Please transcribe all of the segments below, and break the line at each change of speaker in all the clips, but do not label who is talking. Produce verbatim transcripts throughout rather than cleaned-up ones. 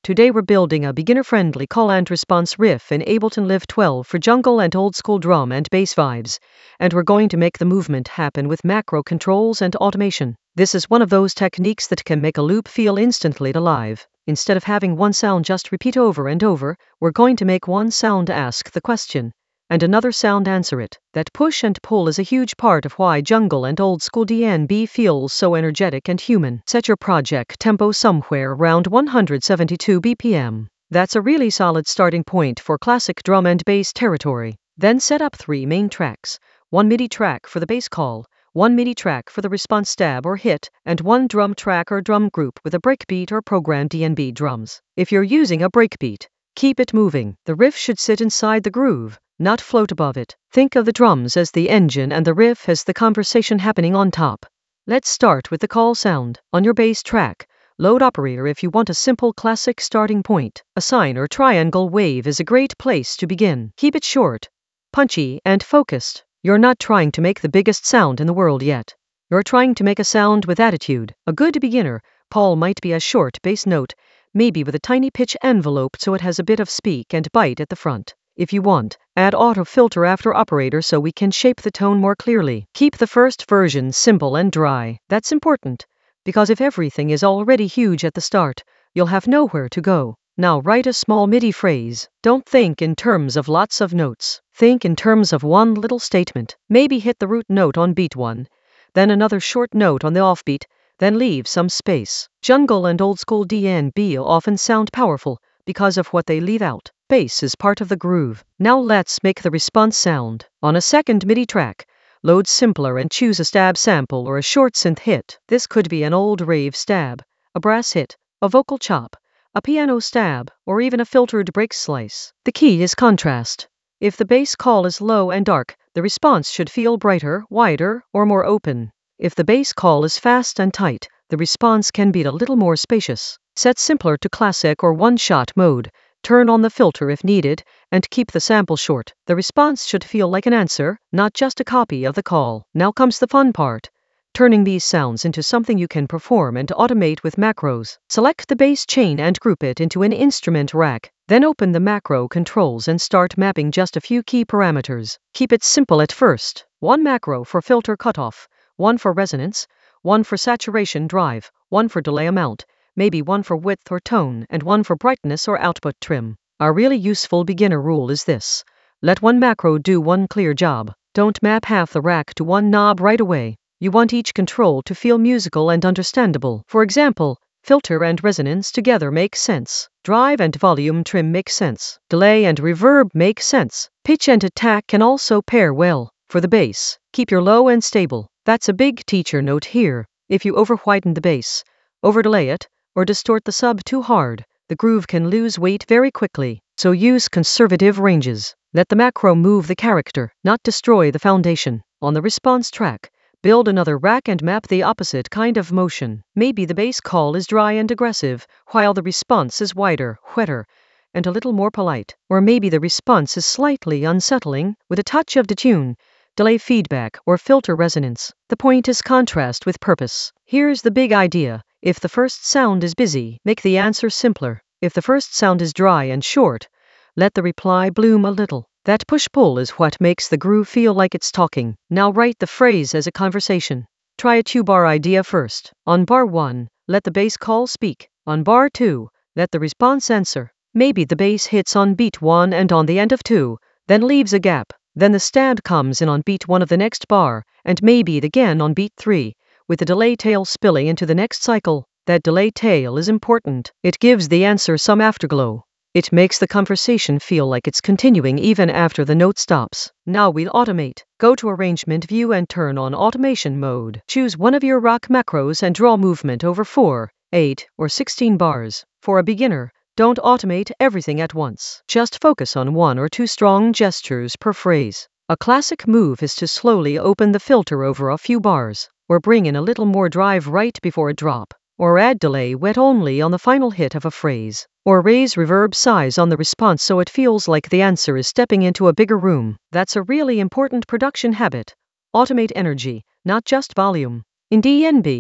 Today we're building a beginner-friendly call and response riff in Ableton Live twelve for jungle and old-school drum and bass vibes, and we're going to make the movement happen with macro controls and automation. This is one of those techniques that can make a loop feel instantly alive. Instead of having one sound just repeat over and over, we're going to make one sound ask the question, and another sound answer it. That push and pull is a huge part of why jungle and old school D N B feels so energetic and human. Set your project tempo somewhere around one hundred seventy-two B P M. That's a really solid starting point for classic drum and bass territory. Then set up three main tracks, one MIDI track for the bass call, one MIDI track for the response stab or hit, and one drum track or drum group with a breakbeat or programmed D N B drums. If you're using a breakbeat, keep it moving. The riff should sit inside the groove, not float above it. Think of the drums as the engine and the riff as the conversation happening on top. Let's start with the call sound. On your bass track, load operator if you want a simple classic starting point. A sine or triangle wave is a great place to begin. Keep it short, punchy, and focused. You're not trying to make the biggest sound in the world yet. You're trying to make a sound with attitude. A good beginner call might be a short bass note, maybe with a tiny pitch envelope so it has a bit of speak and bite at the front. If you want, add auto filter after operator so we can shape the tone more clearly. Keep the first version simple and dry. That's important, because if everything is already huge at the start, you'll have nowhere to go. Now write a small MIDI phrase. Don't think in terms of lots of notes. Think in terms of one little statement. Maybe hit the root note on beat one, then another short note on the offbeat, then leave some space. Jungle and old school D N B often sound powerful because of what they leave out. Bass is part of the groove. Now let's make the response sound. On a second MIDI track, load simpler and choose a stab sample or a short synth hit. This could be an old rave stab, a brass hit, a vocal chop, a piano stab, or even a filtered break slice. The key is contrast. If the bass call is low and dark, the response should feel brighter, wider, or more open. If the bass call is fast and tight, the response can be a little more spacious. Set simpler to classic or one-shot mode. Turn on the filter if needed, and keep the sample short. The response should feel like an answer, not just a copy of the call. Now comes the fun part, turning these sounds into something you can perform and automate with macros. Select the bass chain and group it into an instrument rack. Then open the macro controls and start mapping just a few key parameters. Keep it simple at first. One macro for filter cutoff, one for resonance, one for saturation drive, one for delay amount, maybe one for width or tone, and one for brightness or output trim. A really useful beginner rule is this: let one macro do one clear job. Don't map half the rack to one knob right away. You want each control to feel musical and understandable. For example, filter and resonance together make sense. Drive and volume trim make sense. Delay and reverb make sense. Pitch and attack can also pair well. For the bass, keep your low and stable. That's a big teacher note here. If you over-whiten the bass, over-delay it, or distort the sub too hard, the groove can lose weight very quickly. So use conservative ranges. Let the macro move the character, not destroy the foundation. On the response track, build another rack and map the opposite kind of motion. Maybe the bass call is dry and aggressive, while the response is wider, wetter, and a little more polite. Or maybe the response is slightly unsettling, with a touch of detune, delay feedback, or filter resonance. The point is contrast with purpose. Here's the big idea. If the first sound is busy, make the answer simpler. If the first sound is dry and short, let the reply bloom a little. That push-pull is what makes the groove feel like it's talking. Now write the phrase as a conversation. Try a two-bar idea first. On bar one, let the bass call speak. On bar two, let the response answer. Maybe the bass hits on beat one and on the end of two, then leaves a gap. Then the stab comes in on beat one of the next bar, and maybe it again on beat three, with the delay tail spilling into the next cycle. That delay tail is important. It gives the answer some afterglow. It makes the conversation feel like it's continuing even after the note stops. Now we'll automate. Go to Arrangement View and turn on Automation mode. Choose one of your rock macros and draw movement over four, eight, or sixteen bars. For a beginner, don't automate everything at once. Just focus on one or two strong gestures per phrase. A classic move is to slowly open the filter over a few bars, or bring in a little more drive right before a drop, or add delay wet only on the final hit of a phrase, or raise reverb size on the response so it feels like the answer is stepping into a bigger room. That's a really important production habit. Automate energy, not just volume. In D N B,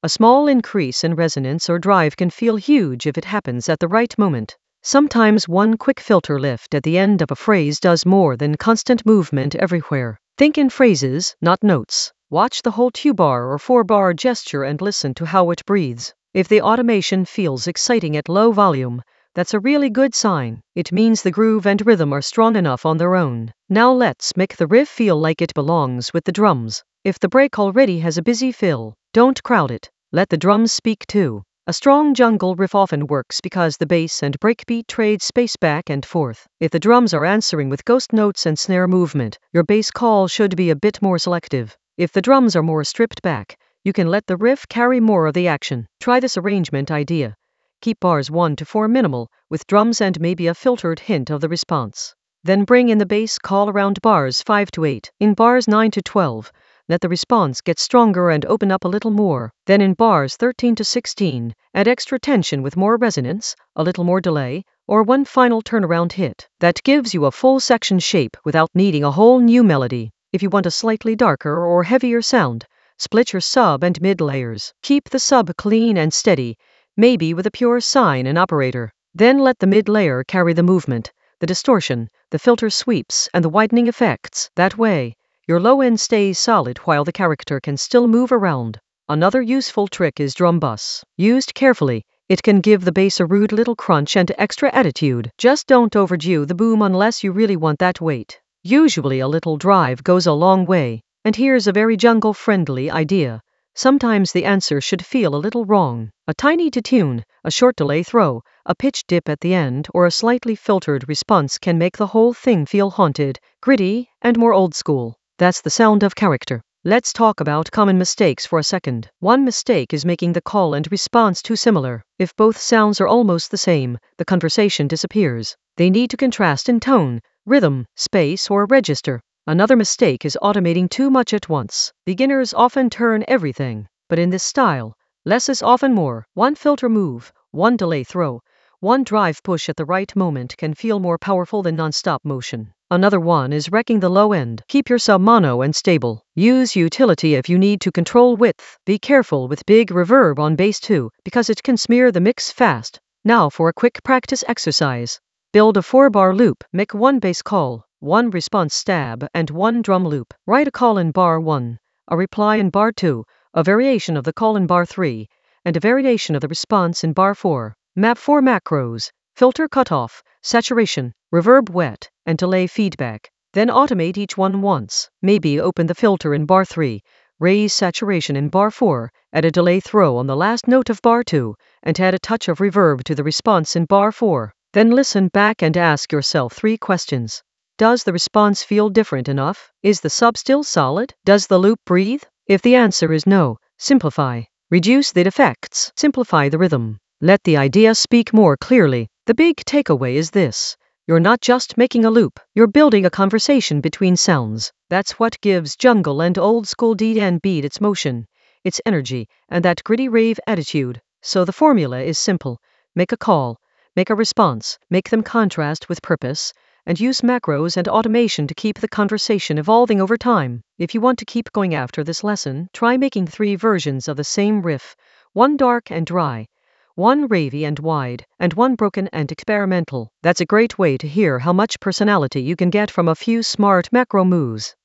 A small increase in resonance or drive can feel huge if it happens at the right moment. Sometimes one quick filter lift at the end of a phrase does more than constant movement everywhere. Think in phrases, not notes. Watch the whole two-bar or four-bar gesture and listen to how it breathes. If the automation feels exciting at low volume, that's a really good sign. It means the groove and rhythm are strong enough on their own. Now let's make the riff feel like it belongs with the drums. If the break already has a busy fill, don't crowd it. Let the drums speak too. A strong jungle riff often works because the bass and breakbeat trade space back and forth. If the drums are answering with ghost notes and snare movement, your bass call should be a bit more selective. If the drums are more stripped back, you can let the riff carry more of the action. Try this arrangement idea. Keep bars one to four minimal, with drums and maybe a filtered hint of the response. Then bring in the bass call around bars five to eight. In bars nine to twelve, let the response get stronger and open up a little more. Then in bars thirteen to sixteen, add extra tension with more resonance, a little more delay, or one final turnaround hit. That gives you a full section shape without needing a whole new melody. If you want a slightly darker or heavier sound, split your sub and mid layers. Keep the sub clean and steady, maybe with a pure sine and operator. Then let the mid layer carry the movement, the distortion, the filter sweeps, and the widening effects. That way, your low end stays solid while the character can still move around. Another useful trick is drum bus. Used carefully, it can give the bass a rude little crunch and extra attitude. Just don't overdo the boom unless you really want that weight. Usually a little drive goes a long way. And here's a very jungle-friendly idea. Sometimes the answer should feel a little wrong. A tiny detune, a short delay throw, a pitch dip at the end, or a slightly filtered response can make the whole thing feel haunted, gritty, and more old school. That's the sound of character. Let's talk about common mistakes for a second. One mistake is making the call and response too similar. If both sounds are almost the same, the conversation disappears. They need to contrast in tone, rhythm, space, or register. Another mistake is automating too much at once. Beginners often turn everything, but in this style, less is often more. One filter move, one delay throw, one drive push at the right moment can feel more powerful than non-stop motion. Another one is wrecking the low end. Keep your sub mono and stable. Use utility if you need to control width. Be careful with big reverb on bass too, because it can smear the mix fast. Now for a quick practice exercise. Build a four-bar loop. Make one bass call, one response stab, and one drum loop. Write a call in bar one, a reply in bar two, a variation of the call in bar three, and a variation of the response in bar four. Map four macros: filter cutoff, saturation, reverb wet, and delay feedback. Then automate each one once. Maybe open the filter in bar three, raise saturation in bar four, add a delay throw on the last note of bar two, and add a touch of reverb to the response in bar four. Then listen back and ask yourself three questions. Does the response feel different enough? Is the sub still solid? Does the loop breathe? If the answer is no, simplify. Reduce the effects. Simplify the rhythm. Let the idea speak more clearly. The big takeaway is this. You're not just making a loop, you're building a conversation between sounds. That's what gives jungle and old school D and beat its motion, its energy, and that gritty rave attitude. So the formula is simple. Make a call, make a response, make them contrast with purpose, and use macros and automation to keep the conversation evolving over time. If you want to keep going after this lesson, try making three versions of the same riff, one dark and dry, one ravey and wide, and one broken and experimental. That's a great way to hear how much personality you can get from a few smart macro moves.